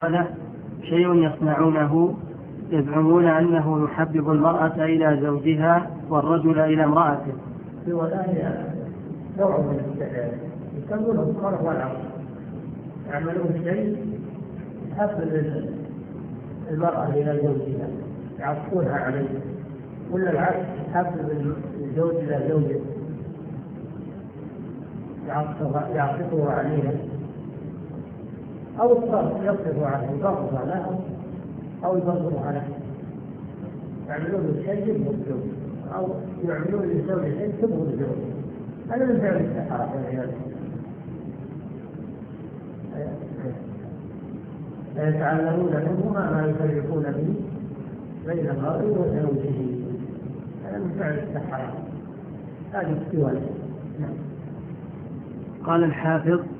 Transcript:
هذا شيء يصنعونه يزعمون أنه يحبب المرأة إلى زوجها والرجل إلى امرأته. ولا نوع من السحر يسمونه الصرف والعرض، يعملون شيء يحبب المرأة إلى زوجها يعطونها عليه، ولا العكس يحبب الزوج إلى زوجه يعطفه عليها، أو الصرف يصرف عنه يبغض لها أو يبغض عنه، يعملون الشيء المطلوب أو يعملون للزوج شيء تبغض الزوج. هذا من فعل السحرة والعياذ بالله. يتعلمون منهما ما يفرقون به بين المرء وزوجه، هذا من فعل السحرة. هذه السوى. قال الحافظ